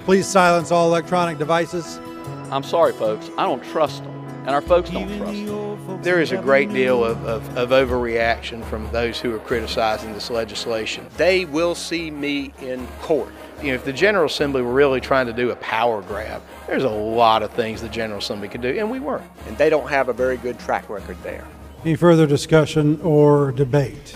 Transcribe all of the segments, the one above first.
Please silence all electronic devices. I'm sorry, folks. I don't trust them, and our folks don't trust them. There is a great deal of overreaction from those who are criticizing this legislation. They will see me in court. You know, if the General Assembly were really trying to do a power grab, there's a lot of things the General Assembly could do, and we weren't. And they don't have a very good track record there. Any further discussion or debate?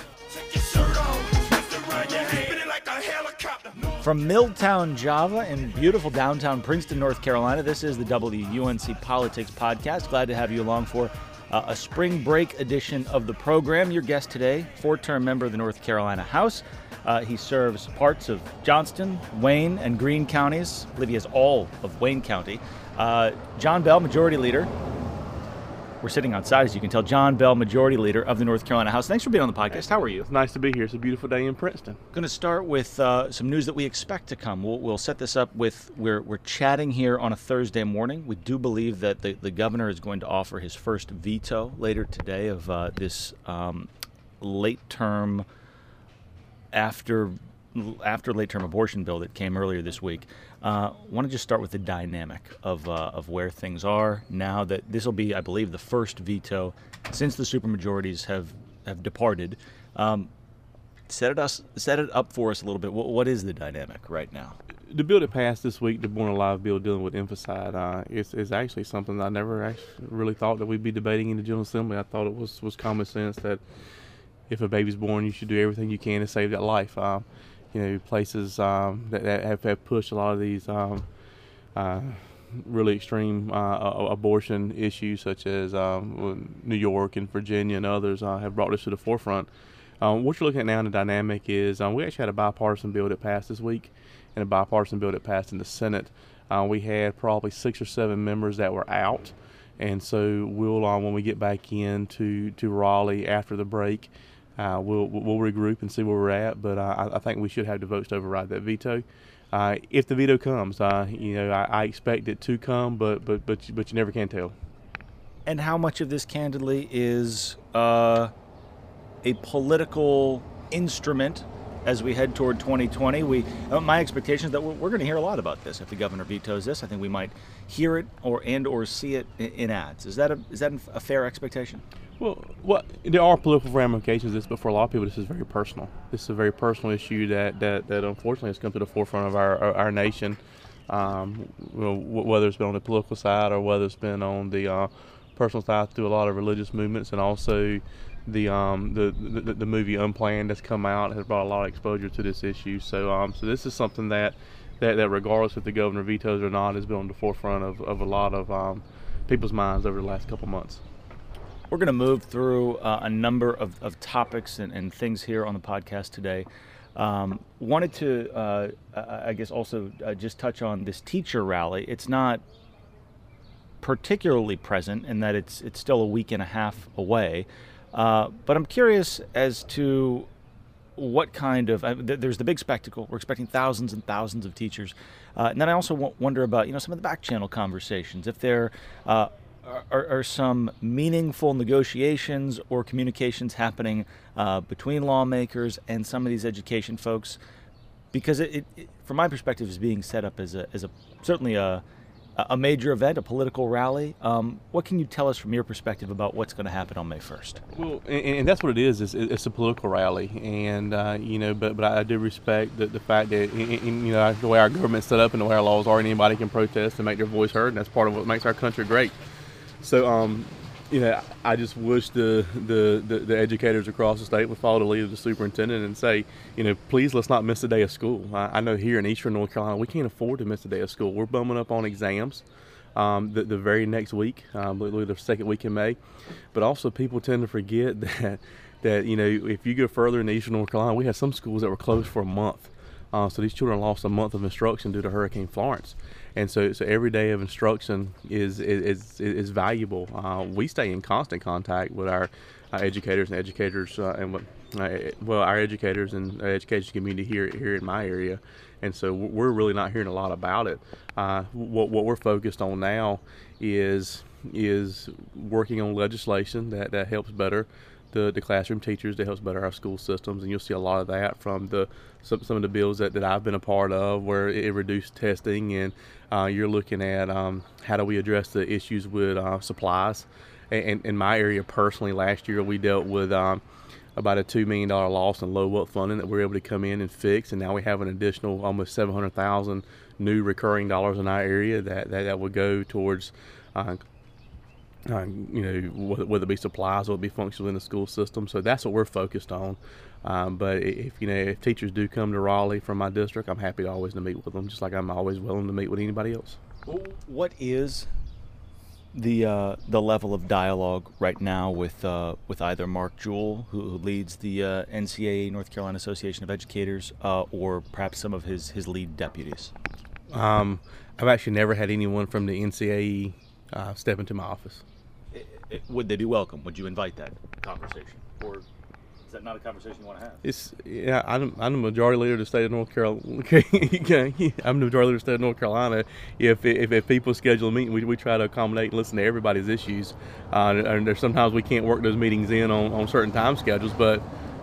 From Milltown, Java, in beautiful downtown Princeton, North Carolina, this is the WUNC Politics Podcast. Glad to have you along for a spring break edition of the program. Your guest today, four-term member of the North Carolina House. He serves parts of Johnston, Wayne, and Greene counties. I believe he has all of Wayne County. John Bell, Majority Leader. We're sitting outside, as you can tell. John Bell, Majority Leader of the North Carolina House. Thanks for being on the podcast. How are you? It's nice to be here. It's a beautiful day in Princeton. Going to start with some news that we expect to come. We'll set this up with, we're chatting here on a Thursday morning. We do believe that the governor is going to offer his first veto later today of this late-term, after late-term abortion bill that came earlier this week. Want to just start with the dynamic of where things are now that this will be, I believe, the first veto since the supermajorities have departed. Set it up for us a little bit. What is the dynamic right now? The bill that passed this week, the Born Alive bill dealing with infanticide, is actually something I never actually really thought that we'd be debating in the General Assembly. I thought it was common sense that if a baby's born, you should do everything you can to save that life. Places that have pushed a lot of these really extreme abortion issues, such as New York and Virginia and others, have brought this to the forefront. What you're looking at now in the dynamic is we actually had a bipartisan bill that passed this week and a bipartisan bill that passed in the Senate. We had probably 6 or 7 members that were out, and so we'll when we get back into Raleigh after the break, we'll regroup and see where we're at, but I think we should have the votes to override that veto. If the veto comes, I expect it to come, but you never can tell. And how much of this, candidly, is a political instrument as we head toward 2020? My expectation is that we're going to hear a lot about this if the governor vetoes this. I think we might hear it or see it in ads. Is that a fair expectation? Well, there are political ramifications of this, but for a lot of people, this is very personal. This is a very personal issue that unfortunately has come to the forefront of our nation, whether it's been on the political side or whether it's been on the personal side through a lot of religious movements, and also the movie Unplanned that's come out has brought a lot of exposure to this issue. So this is something that regardless if the governor vetoes or not, has been on the forefront of a lot of people's minds over the last couple months. We're going to move through a number of topics and things here on the podcast today. Wanted to, I guess, also just touch on this teacher rally. It's not particularly present in that it's still a week and a half away. But I'm curious as to what kind of, there's the big spectacle. We're expecting thousands and thousands of teachers. And then I also wonder about, some of the back channel conversations, if there are some meaningful negotiations or communications happening between lawmakers and some of these education folks, because it from my perspective, is being set up as certainly a major event, a political rally. What can you tell us from your perspective about what's going to happen on May 1st? Well, and that's what it is. It's a political rally, and but I do respect the fact that the way our government's set up and the way our laws are, anybody can protest and make their voice heard, and that's part of what makes our country great. So, I just wish the educators across the state would follow the lead of the superintendent and say, please let's not miss a day of school. I know here in Eastern North Carolina, we can't afford to miss a day of school. We're bumming up on exams the very next week, the second week in May. But also people tend to forget that if you go further in Eastern North Carolina, we have some schools that were closed for a month. So these children lost a month of instruction due to Hurricane Florence. And so every day of instruction is valuable. We stay in constant contact with our educators and educators our educators and the education community here in my area. And so we're really not hearing a lot about it. What we're focused on now is working on legislation that helps better the classroom teachers that helps better our school systems, and you'll see a lot of that from some of the bills that I've been a part of, where it reduced testing, and you're looking at how do we address the issues with supplies. And in my area personally, last year we dealt with about a $2 million loss in low WILT funding that we were able to come in and fix, and now we have an additional almost $700,000 new recurring dollars in our area that would go towards whether it be supplies or it be functional in the school system. So that's what we're focused on. But if teachers do come to Raleigh from my district, I'm happy always to meet with them, just like I'm always willing to meet with anybody else. What is the level of dialogue right now with either Mark Jewell, who leads the NCAA, North Carolina Association of Educators, or perhaps some of his lead deputies? I've actually never had anyone from the NCAE step into my office. Would they be welcome? Would you invite that conversation, or is that not a conversation you want to have? I'm the majority leader of the state of North Carolina. I'm the majority leader of the state of North Carolina. If people schedule a meeting, we try to accommodate and listen to everybody's issues. And there's sometimes we can't work those meetings in on certain time schedules, but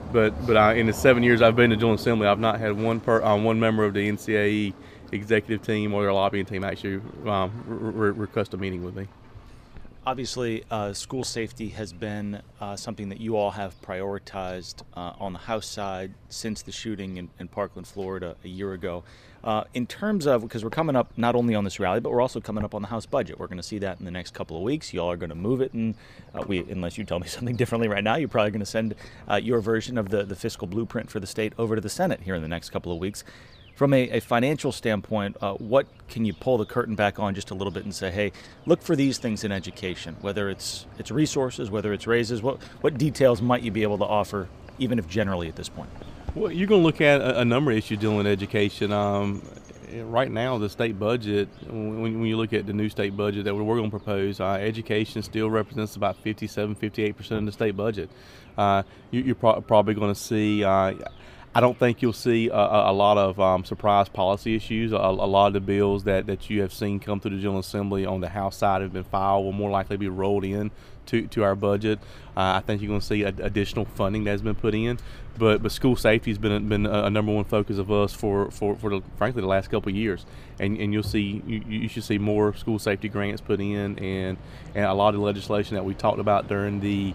in the 7 years I've been to General Assembly, I've not had one member of the NCAE executive team or their lobbying team actually request a meeting with me. Obviously, school safety has been something that you all have prioritized on the House side since the shooting in Parkland, Florida, a year ago. In terms of, because we're coming up not only on this rally, but we're also coming up on the House budget. We're going to see that in the next couple of weeks. You all are going to move it, and unless you tell me something differently right now, you're probably going to send your version of the fiscal blueprint for the state over to the Senate here in the next couple of weeks. From a financial standpoint, what can you pull the curtain back on just a little bit and say, hey, look for these things in education, whether it's resources, whether it's raises, what details might you be able to offer, even if generally at this point? Well, you're going to look at a number of issues dealing with education. Right now, the state budget, when you look at the new state budget that we're going to propose, education still represents about 58% of the state budget. You're probably going to see I don't think you'll see a lot of surprise policy issues. A lot of the bills that you have seen come through the General Assembly on the House side have been filed will more likely be rolled in to our budget. I think you're going to see additional funding that has been put in. But school safety has been a number one focus of us for frankly the last couple of years. And you'll see you should see more school safety grants put in, and a lot of the legislation that we talked about during the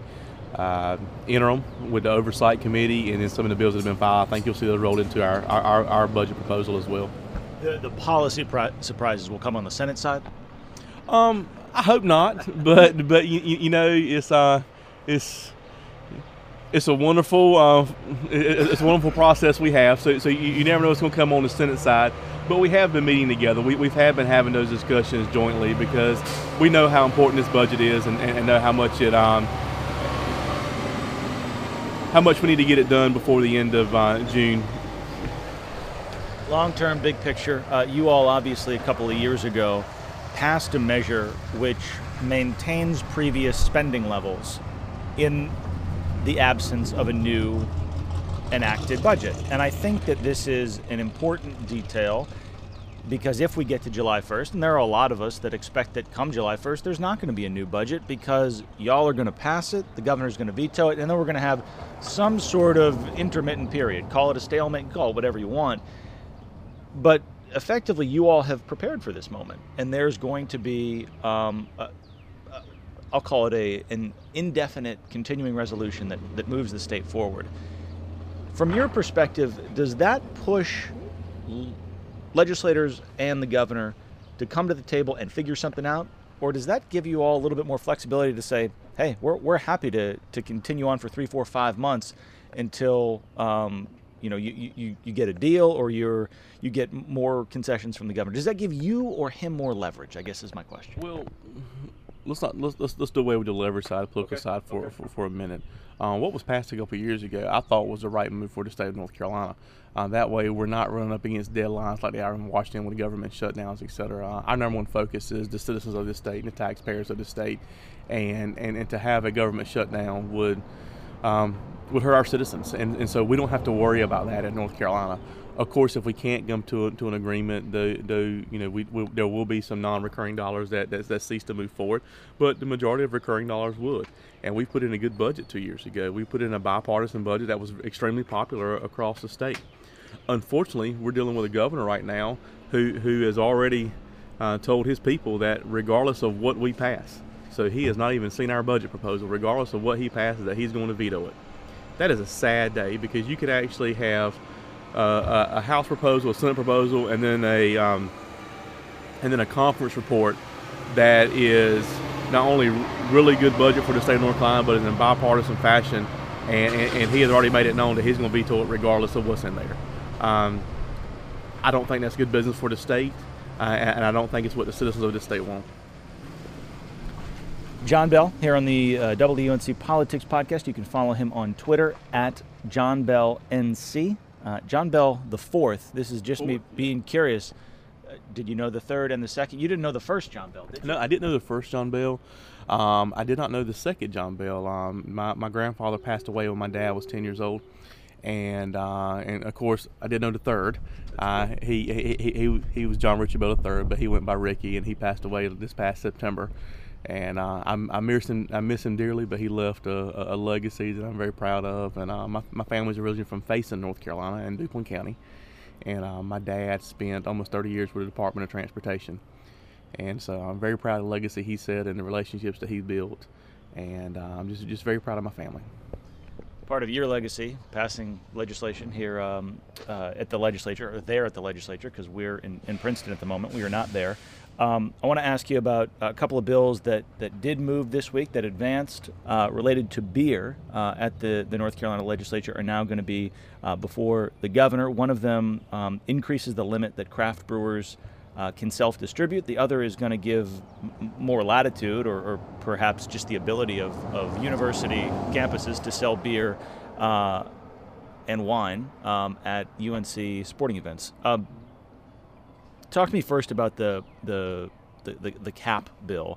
interim with the oversight committee, and then some of the bills that have been filed, I think you'll see those rolled into our budget proposal as well. The policy surprises will come on the Senate side? I hope not, but you know it's a wonderful it's a wonderful process we have. So you never know what's going to come on the Senate side. But we have been meeting together. We've been having those discussions jointly because we know how important this budget is, and know how much we need to get it done before the end of June. Long-term, big picture, you all obviously a couple of years ago passed a measure which maintains previous spending levels in the absence of a new enacted budget. And I think that this is an important detail, because if we get to July 1st, and there are a lot of us that expect that come July 1st, there's not going to be a new budget because y'all are going to pass it, the governor's going to veto it, and then we're going to have some sort of intermittent period. Call it a stalemate, call it whatever you want. But effectively, you all have prepared for this moment, and there's going to be, I'll call it an indefinite continuing resolution that moves the state forward. From your perspective, does that push legislators and the governor to come to the table and figure something out, or does that give you all a little bit more flexibility to say, hey, we're happy to continue on for 3, 4, 5 months until you get a deal, or you get more concessions from the governor? Does that give you or him more leverage, I guess is my question? Well, let's do away with the leverage side, political side for a minute. What was passed a couple of years ago, I thought was the right move for the state of North Carolina. That way, we're not running up against deadlines like they are in Washington with government shutdowns, et cetera. Our number one focus is the citizens of this state and the taxpayers of the state, and to have a government shutdown would hurt our citizens, and so we don't have to worry about that in North Carolina. Of course, if we can't come to an agreement, there will be some non-recurring dollars that cease to move forward, but the majority of recurring dollars would. And we put in a good budget 2 years ago. We put in a bipartisan budget that was extremely popular across the state. Unfortunately, we're dealing with a governor right now who has already told his people that regardless of what we pass, so he has not even seen our budget proposal, regardless of what he passes, that he's going to veto it. That is a sad day, because you could actually have a House proposal, a Senate proposal, and then a conference report that is not only really good budget for the state of North Carolina, but in a bipartisan fashion, and he has already made it known that he's going to veto it regardless of what's in there. I don't think that's good business for the state, and I don't think it's what the citizens of this state want. John Bell here on the WUNC Politics Podcast. You can follow him on Twitter at JohnBellNC. John Bell the fourth. This is just me being curious. Did you know the third and the second? You didn't know the first John Bell, did you? No, I didn't know the first John Bell. I did not know the second John Bell. My grandfather passed away when my dad was 10 years old, and of course I did know the third. He was John Richard Bell III, but he went by Ricky, and he passed away this past September. And I miss him dearly, but he left a legacy that I'm very proud of. And my family's originally from Faison, North Carolina, in DuPont County. And my dad spent almost 30 years with the Department of Transportation. And so I'm very proud of the legacy he set and the relationships that he built. And I'm just very proud of my family. Part of your legacy, passing legislation here at the legislature, or there at the legislature, because we're in Princeton at the moment. We are not there. I want to ask you about a couple of bills that did move this week, that advanced, related to beer at the North Carolina legislature, are now going to be before the governor. One of them increases the limit that craft brewers can self-distribute. The other is going to give more latitude, or perhaps just the ability of university campuses to sell beer and wine at UNC sporting events. Talk to me first about the cap bill.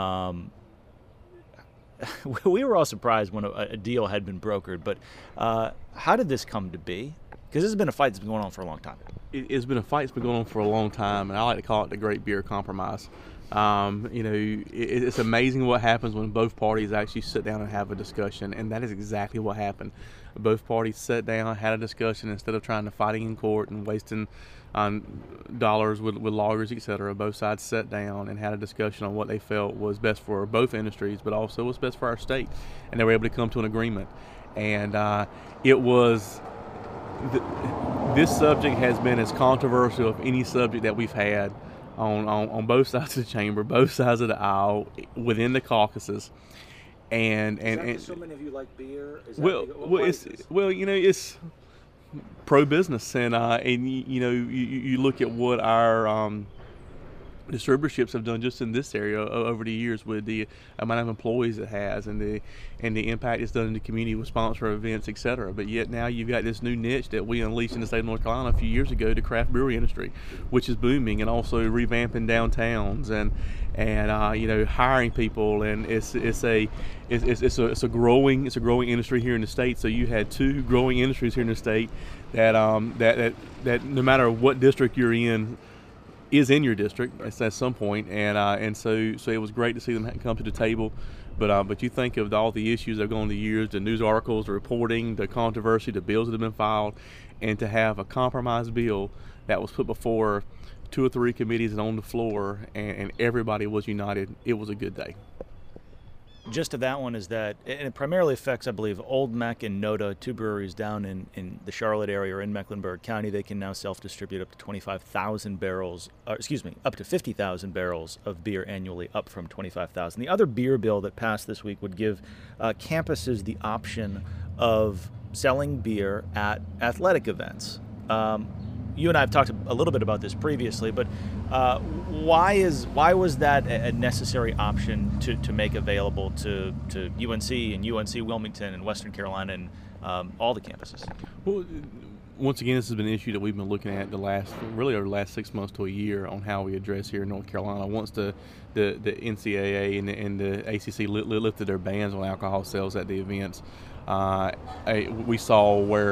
We were all surprised when a deal had been brokered, but how did this come to be? Because this has been a fight that's been going on for a long time. It's been a fight that's been going on for a long time, and I like to call it the Great Beer Compromise. It's amazing what happens when both parties actually sit down and have a discussion, and that is exactly what happened. Both parties sat down, had a discussion, instead of trying to fighting in court and wasting dollars with lawyers, etc. Both sides sat down and had a discussion on what they felt was best for both industries, but also what's best for our state, and they were able to come to an agreement. And this subject has been as controversial of any subject that we've had on both sides of the chamber, both sides of the aisle, within the caucuses. And So many of you like beer. It's pro-business, and you look at what our distributorships have done just in this area over the years, with the amount of employees it has, and the impact it's done in the community with sponsor events, etc. But yet now you've got this new niche that we unleashed in the state of North Carolina a few years ago, the craft brewery industry, which is booming, and also revamping downtowns and hiring people, and it's a growing industry here in the state. So you had two growing industries here in the state that no matter what district you're in, is in your district at some point, and so it was great to see them come to the table. But you think of all the issues that have gone over the years, the news articles, the reporting, the controversy, the bills that have been filed, and to have a compromise bill that was put before 2 or 3 committees and on the floor, and everybody was united, it was a good day. Gist of that one is that, and it primarily affects, I believe, Old Meck and Noda, 2 breweries down in the Charlotte area or in Mecklenburg County. They can now self-distribute up to 25,000 barrels, up to 50,000 barrels of beer annually, up from 25,000. The other beer bill that passed this week would give campuses the option of selling beer at athletic events. You and I have talked a little bit about this previously, but why was that a necessary option to make available to UNC and UNC Wilmington and Western Carolina and all the campuses? Well, once again, this has been an issue that we've been looking at over the last 6 months to a year on how we address here in North Carolina. Once the NCAA and the ACC lifted their bans on alcohol sales at the events, we saw where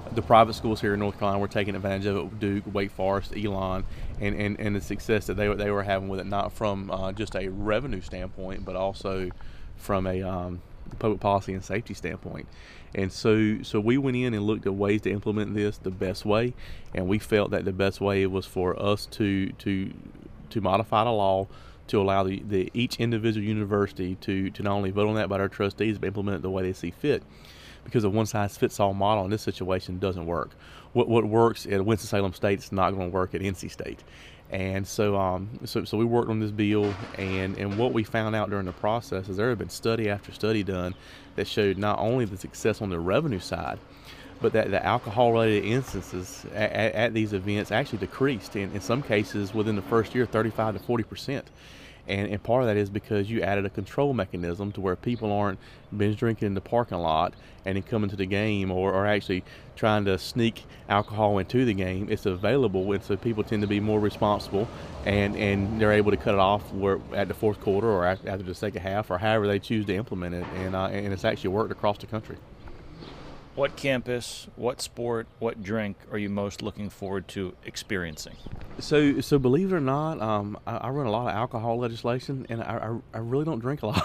the private schools here in North Carolina were taking advantage of it. Duke, Wake Forest, Elon, and the success that they were having with it, not from just a revenue standpoint, but also from a public policy and safety standpoint. And so we went in and looked at ways to implement this the best way, and we felt that the best way was for us to modify the law to allow each individual university to not only vote on that by their trustees, but implement it the way they see fit. Because a one-size-fits-all model in this situation doesn't work. What works at Winston-Salem State is not going to work at NC State. And so we worked on this bill, and what we found out during the process is there had been study after study done that showed not only the success on the revenue side, but that the alcohol-related instances at these events actually decreased, in some cases within the first year, 35 to 40%. And part of that is because you added a control mechanism to where people aren't binge drinking in the parking lot and then coming to the game or actually trying to sneak alcohol into the game. It's available, and so people tend to be more responsible, and they're able to cut it off at the fourth quarter or after the second half or however they choose to implement it. And it's actually worked across the country. What campus, what sport, what drink are you most looking forward to experiencing? So believe it or not, I run a lot of alcohol legislation, and I really don't drink a lot.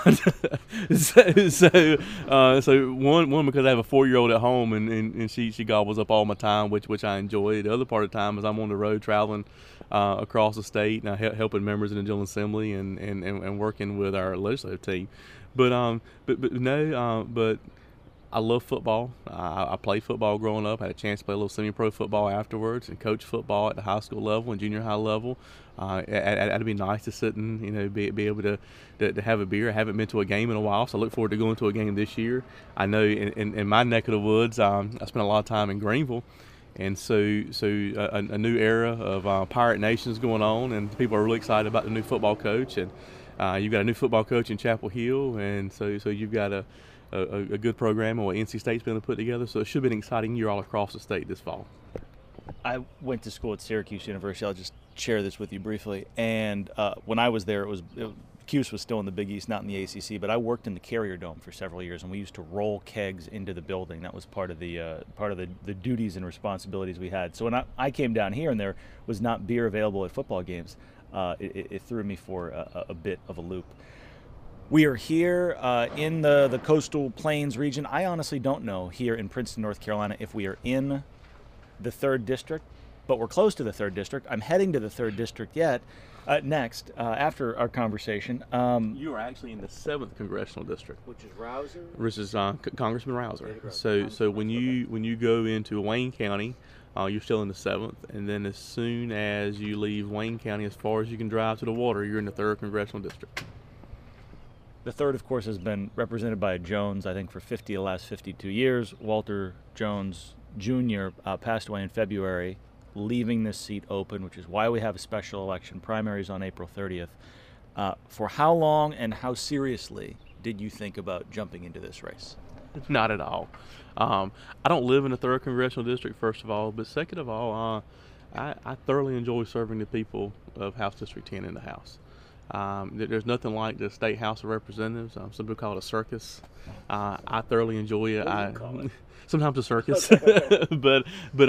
so one because I have a 4-year-old at home, and she gobbles up all my time, which I enjoy. The other part of the time is I'm on the road traveling across the state, and helping members in the General Assembly and working with our legislative team. But I love football. I played football growing up. I had a chance to play a little semi-pro football afterwards, and coach football at the high school level and junior high level. It'd be nice to sit and be able to have a beer. I haven't been to a game in a while, so I look forward to going to a game this year. I know in my neck of the woods, I spent a lot of time in Greenville, and so a new era of Pirate Nation's going on, and people are really excited about the new football coach. And you've got a new football coach in Chapel Hill, and so you've got a good program and what NC State's been able to put together. So it should be an exciting year all across the state this fall. I went to school at Syracuse University. I'll just share this with you briefly. And when I was there, Cuse was still in the Big East, not in the ACC, but I worked in the Carrier Dome for several years, and we used to roll kegs into the building. That was part of the duties and responsibilities we had. So when I came down here and there was not beer available at football games, it threw me for a bit of a loop. We are here in the coastal plains region. I honestly don't know here in Princeton, North Carolina, if we are in the 3rd District, but we're close to the 3rd District. I'm heading to the 3rd District next, after our conversation. You are actually in the 7th Congressional District. Which is Rouser? Which is Congressman Rouser. So when you go into Wayne County, you're still in the 7th, and then as soon as you leave Wayne County, as far as you can drive to the water, you're in the 3rd Congressional District. The 3rd, of course, has been represented by a Jones, I think, for the last 52 years. Walter Jones Jr. Passed away in February, leaving this seat open, which is why we have a special election. Primaries on April 30th. For how long and how seriously did you think about jumping into this race? Not at all. I don't live in the 3rd Congressional District, first of all, but second of all, I thoroughly enjoy serving the people of House District 10 in the House. There's nothing like the State House of Representatives. Some people call it a circus. I thoroughly enjoy it. What do you call it? Sometimes a circus, but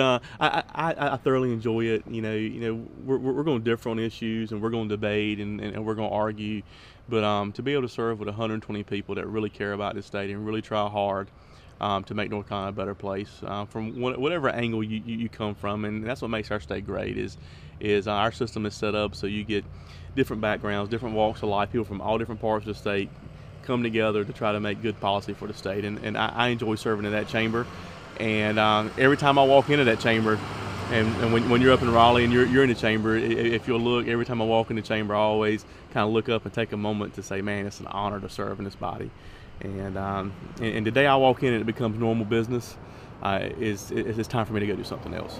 I thoroughly enjoy it. We're going to differ on issues, and we're going to debate, and we're going to argue. But to be able to serve with 120 people that really care about this state and really try hard to make North Carolina a better place, from whatever angle you come from, and that's what makes our state great. Is our system is set up so you get different backgrounds, different walks of life, people from all different parts of the state come together to try to make good policy for the state. And I enjoy serving in that chamber. And every time I walk into that chamber, and when you're up in Raleigh and you're in the chamber, if you'll look, every time I walk in the chamber, I always kind of look up and take a moment to say, man, it's an honor to serve in this body. And the day I walk in and it becomes normal business, it's time for me to go do something else.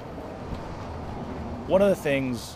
One of the things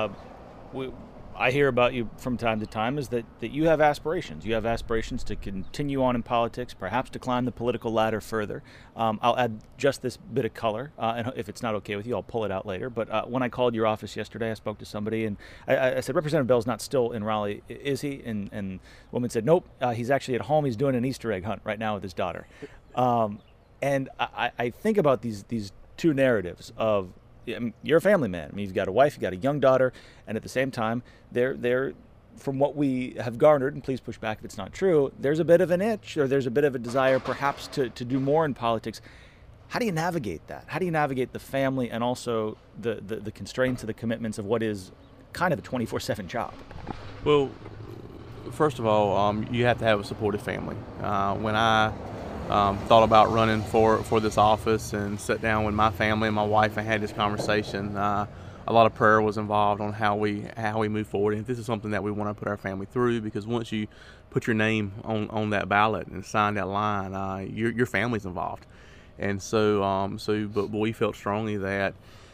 I hear about you from time to time is that you have aspirations. You have aspirations to continue on in politics, perhaps to climb the political ladder further. I'll add just this bit of color, and if it's not okay with you, I'll pull it out later. But when I called your office yesterday, I spoke to somebody, and I said, Representative Bell's not still in Raleigh, is he? And the woman said, nope, he's actually at home. He's doing an Easter egg hunt right now with his daughter. And I think about these two narratives of, you're a family man. I mean, you've got a wife, you've got a young daughter, and at the same time, they're from what we have garnered, and please push back if it's not true, there's a bit of an itch, or there's a bit of a desire perhaps to do more in politics. How do you navigate that? How do you navigate the family and also the constraints of the commitments of what is kind of a 24/7 job? Well, first of all, you have to have a supportive family. When I thought about running for this office and sat down with my family and my wife and had this conversation, a lot of prayer was involved on how we move forward. And this is something that we want to put our family through, because once you put your name on that ballot and sign that line, your family's involved. And but we felt strongly that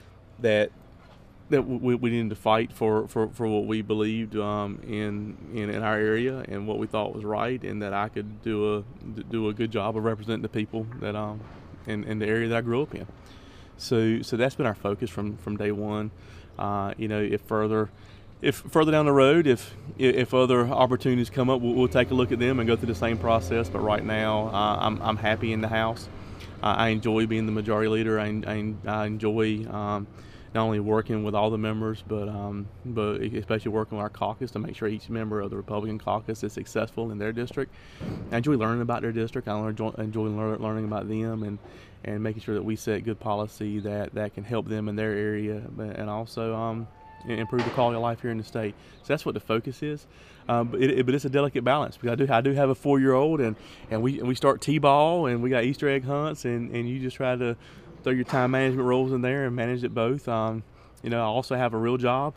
we needed to fight for what we believed in our area and what we thought was right, and that I could do a good job of representing the people that in the area that I grew up in. So that's been our focus from day one. If further down the road, if other opportunities come up, we'll take a look at them and go through the same process. But right now, I'm happy in the House. I enjoy being the majority leader. I enjoy not only working with all the members, but especially working with our caucus to make sure each member of the Republican caucus is successful in their district. I enjoy learning about their district. I enjoy learning about them and making sure that we set good policy that can help them in their area, and also improve the quality of life here in the state. So that's what the focus is. But it's a delicate balance, because I do have a 4-year-old, and we start T-ball, and we got Easter egg hunts, and you just try to throw your time management roles in there and manage it both. I also have a real job,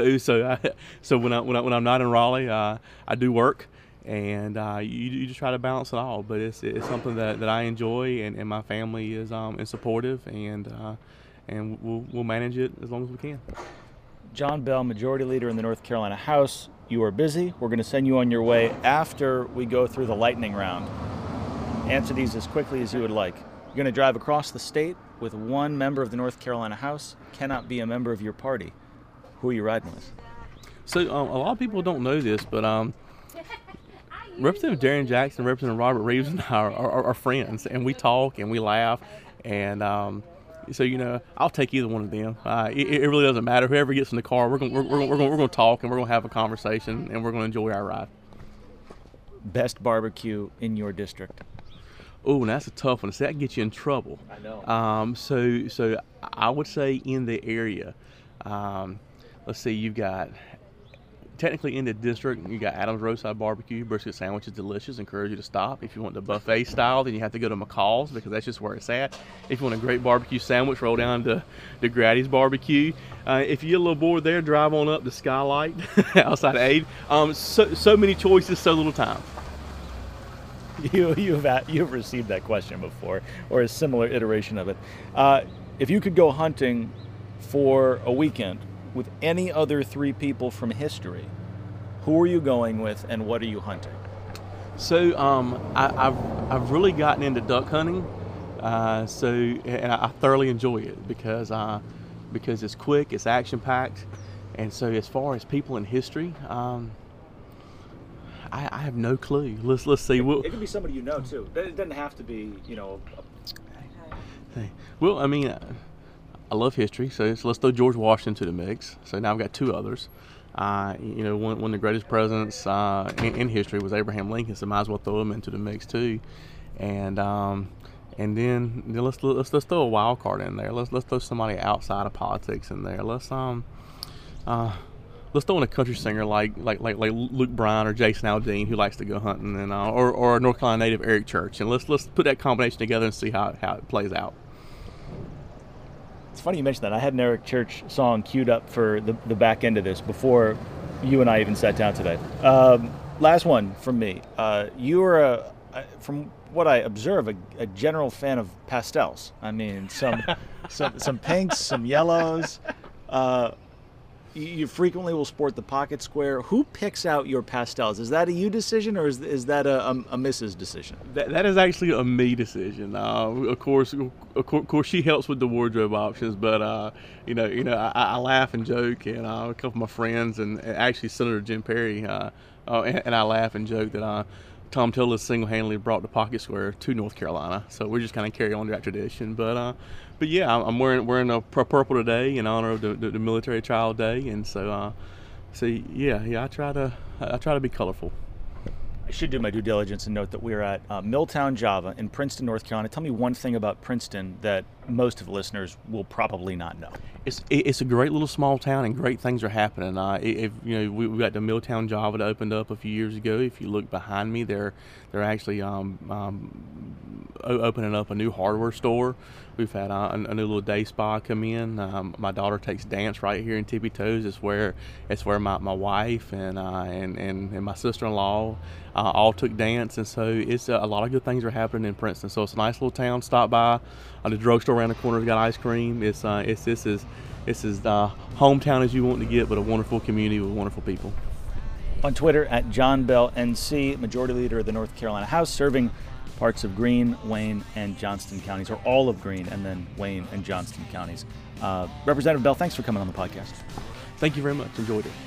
so when I'm not in Raleigh, I do work, and you just try to balance it all. But it's something that I enjoy, and my family is supportive, and we'll manage it as long as we can. John Bell, Majority Leader in the North Carolina House. You are busy. We're going to send you on your way after we go through the lightning round. Answer these as quickly as you would like. You're going to drive across the state with one member of the North Carolina House, cannot be a member of your party. Who are you riding with? So a lot of people don't know this, but Representative Darren Jackson, Representative Robert Reeves, and I are friends, and we talk and we laugh, and so I'll take either one of them. It really doesn't matter. Whoever gets in the car, we're going to talk, and we're going to have a conversation, and we're going to enjoy our ride. Best barbecue in your district? Oh, that's a tough one. See, that can get you in trouble. I know. So I would say in the area, let's see, you've got, technically in the district, you got Adams Roadside Barbecue. Brisket sandwich is delicious. Encourage you to stop. If you want the buffet style, then you have to go to McCall's, because that's just where it's at. If you want a great barbecue sandwich, roll down to Grady's Barbecue. If you get a little bored there, drive on up to Skylight outside of Aid. So many choices, so little time. You've received that question before, or a similar iteration of it. If you could go hunting for a weekend with any other 3 people from history, who are you going with, and what are you hunting? So I've really gotten into duck hunting, and I thoroughly enjoy it because it's quick, it's action packed, and so as far as people in history, I have no clue. Let's see. It could be somebody you know too. It doesn't have to be, Well, I mean, I love history, so let's throw George Washington to the mix. So now I've got 2 others. One of the greatest presidents in history was Abraham Lincoln, so might as well throw him into the mix too. And then let's throw a wild card in there. Let's throw somebody outside of politics in there. Let's throw in a country singer like Luke Bryan or Jason Aldean, who likes to go hunting, and or a North Carolina native, Eric Church, and let's put that combination together and see how it plays out. It's funny you mentioned that. I had an Eric Church song queued up for the back end of this before you and I even sat down today. Last one from me. You are, from what I observe, a general fan of pastels. I mean, some pinks, some yellows. You frequently will sport the pocket square. Who picks out your pastels? Is that a you decision, or is that a Mrs. decision? That is actually a me decision. Of course, she helps with the wardrobe options, but I laugh and joke, and a couple of my friends, and actually Senator Jim Perry, and I laugh and joke that Tom Tillis single-handedly brought the pocket square to North Carolina, so we're just kind of carrying on that tradition. But yeah, I'm wearing a purple today in honor of the Military Child Day, and so yeah, I try to be colorful. I should do my due diligence and note that we're at Milltown Java in Princeton, North Carolina. Tell me one thing about Princeton that most of the listeners will probably not know. It's a great little small town, and great things are happening. If we got the Milltown Java that opened up a few years ago. If you look behind me, they're actually opening up a new hardware store. We've had a new little day spa come in. My daughter takes dance right here in Tippy Toes. It's where my wife and my sister-in-law all took dance, and so it's a lot of good things are happening in Princeton. So it's a nice little town. Stop by. The drugstore around the corner's got ice cream. This is the hometown as you want to get, but a wonderful community with wonderful people. On Twitter at John Bell NC, Majority Leader of the North Carolina House, serving parts of Greene, Wayne, and Johnston counties, or all of Greene and then Wayne and Johnston counties. Representative Bell, thanks for coming on the podcast. Thank you very much. Enjoyed it.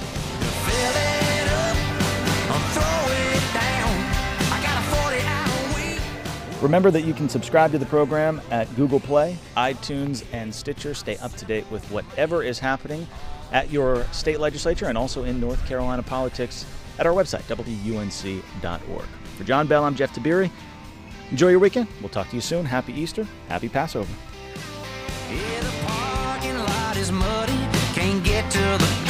Remember that you can subscribe to the program at Google Play, iTunes, and Stitcher. Stay up to date with whatever is happening at your state legislature and also in North Carolina politics at our website, WUNC.org. For John Bell, I'm Jeff Tiberi. Enjoy your weekend. We'll talk to you soon. Happy Easter. Happy Passover. Yeah, the parking lot is muddy. Can't get to the